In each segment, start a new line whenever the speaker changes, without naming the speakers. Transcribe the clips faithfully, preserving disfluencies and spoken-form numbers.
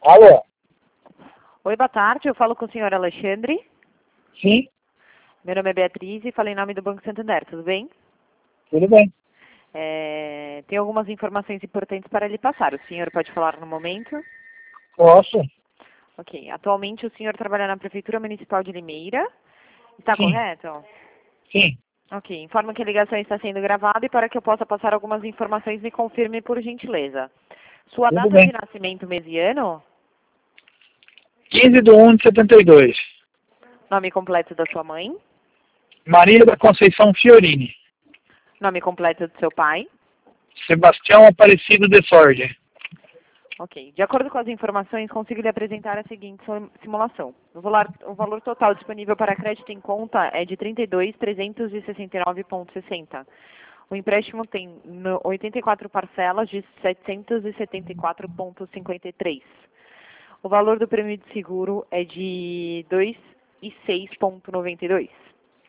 Alô?
Oi, boa tarde. Eu falo com o senhor Alexandre.
Sim,
Meu nome é Beatriz e falo em nome do Banco Santander. Tudo bem?
tudo bem.
É, tem algumas informações importantes para lhe passar. O senhor pode falar no momento?
Posso?
Ok. Atualmente o senhor trabalha na Prefeitura Municipal de Limeira. Está
Sim,
correto?
sim,
Ok. Informo que a ligação está sendo gravada e para que eu possa passar algumas informações, me confirme por gentileza. Sua
tudo
data de
bem.
nascimento, mês e ano?
quinze de um de setenta e dois.
Nome completo da sua mãe?
Maria da Conceição Fiorini.
Nome completo do seu pai?
Sebastião Aparecido de Sorge.
Ok. De acordo com as informações, consigo lhe apresentar a seguinte sim- simulação. O valor, o valor total disponível para crédito em conta é de trinta e dois mil trezentos e sessenta e nove vírgula sessenta. O empréstimo tem no- oitenta e quatro parcelas de setecentos e setenta e quatro vírgula cinquenta e três. O valor do prêmio de seguro é de dois e seis vírgula noventa e dois.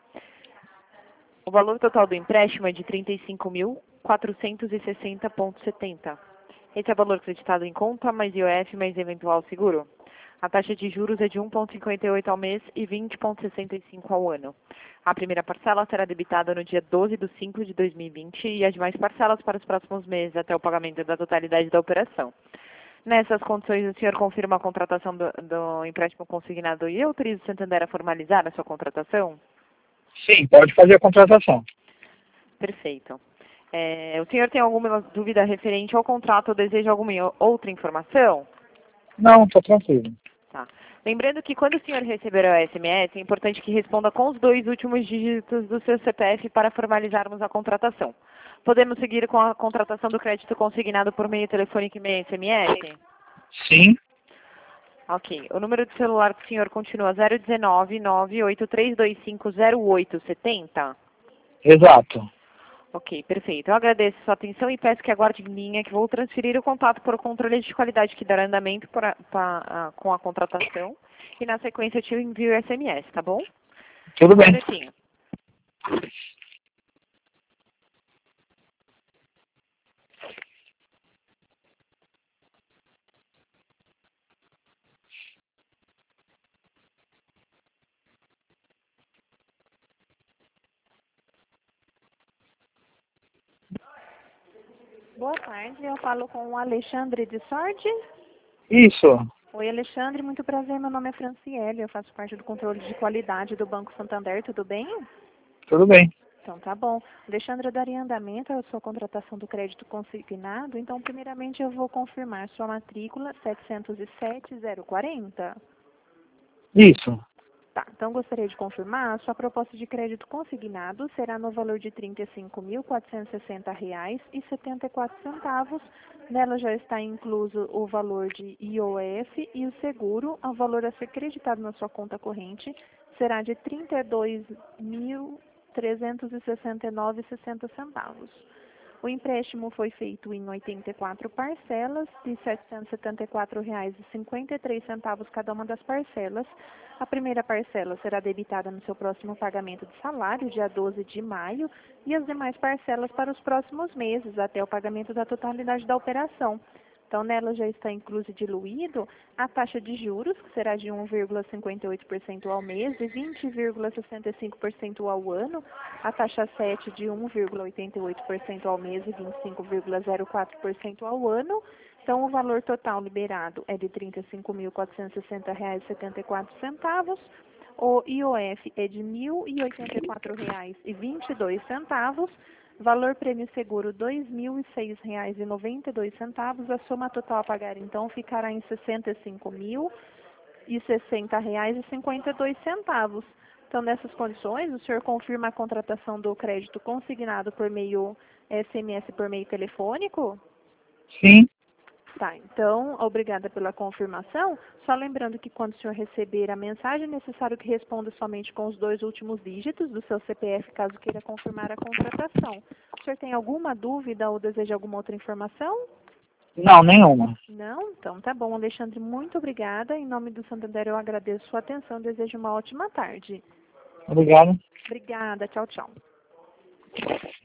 O valor total do empréstimo é de trinta e cinco mil quatrocentos e sessenta vírgula setenta. Esse é o valor creditado em conta, mais I O F, mais eventual seguro. A taxa de juros é de um vírgula cinquenta e oito ao mês e vinte vírgula sessenta e cinco ao ano. A primeira parcela será debitada no dia doze de cinco de dois mil e vinte e as demais parcelas para os próximos meses até o pagamento da totalidade da operação. Nessas condições, o senhor confirma a contratação do, do empréstimo consignado e autoriza o Santander a formalizar a sua contratação?
Sim, pode fazer a contratação.
Perfeito. É, o senhor tem alguma dúvida referente ao contrato ou deseja alguma o- outra informação?
Não, estou tranquilo.
Tá. Lembrando que quando o senhor receber o S M S, é importante que responda com os dois últimos dígitos do seu C P F para formalizarmos a contratação. Podemos seguir com a contratação do crédito consignado por meio telefônico e meio S M S?
Sim,
Ok. O número de celular do senhor continua zero um nove, nove oito três dois cinco zero oito sete zero?
exato.
Ok, perfeito. Eu agradeço a sua atenção e peço que aguarde em linha que vou transferir o contato por controle de qualidade que dará andamento para, para, ah, com a contratação e na sequência eu te envio o S M S, tá bom?
Tudo
Um
bem.
minutinho. Boa tarde, eu falo com o Alexandre de Sorte.
Isso,
Oi, Alexandre, muito prazer, meu nome é Franciele, eu faço parte do controle de qualidade do Banco Santander, tudo bem?
tudo bem.
Então tá bom. Alexandre, eu daria andamento à sua contratação do crédito consignado, então primeiramente eu vou confirmar sua matrícula setecentos e sete zero quarenta.
Isso,
Tá, então gostaria de confirmar, a sua proposta de crédito consignado será no valor de trinta e cinco mil quatrocentos e sessenta reais e setenta e quatro centavos. Nela já está incluso o valor de I O F e o seguro. O valor a ser creditado na sua conta corrente será de trinta e dois mil trezentos e sessenta e nove reais e sessenta centavos. O empréstimo foi feito em oitenta e quatro parcelas de setecentos e setenta e quatro reais e cinquenta e três centavos cada uma das parcelas. A primeira parcela será debitada no seu próximo pagamento de salário, dia doze de maio, e as demais parcelas para os próximos meses, até o pagamento da totalidade da operação. Então, nela já está incluso e diluído a taxa de juros, que será de um vírgula cinquenta e oito por cento ao mês e vinte vírgula sessenta e cinco por cento ao ano, a taxa sete de um vírgula oitenta e oito por cento ao mês e vinte e cinco vírgula zero quatro por cento ao ano. Então, o valor total liberado é de trinta e cinco mil quatrocentos e sessenta reais e setenta e quatro centavos. O I O F é de mil e oitenta e quatro reais e vinte e dois centavos. Valor prêmio seguro dois mil e seis reais e noventa e dois centavos. A soma total a pagar então ficará em sessenta e cinco mil e sessenta reais e cinquenta e dois centavos. Então, nessas condições, o senhor confirma a contratação do crédito consignado por meio S M S por meio telefônico?
sim,
Tá, então, obrigada pela confirmação. Só lembrando que quando o senhor receber a mensagem, é necessário que responda somente com os dois últimos dígitos do seu C P F, caso queira confirmar a contratação. O senhor tem alguma dúvida ou deseja alguma outra informação?
não, nenhuma.
Não? Então tá bom, Alexandre, muito obrigada. Em nome do Santander, eu agradeço sua atenção e desejo uma ótima tarde.
Obrigado.
Obrigada, tchau, tchau.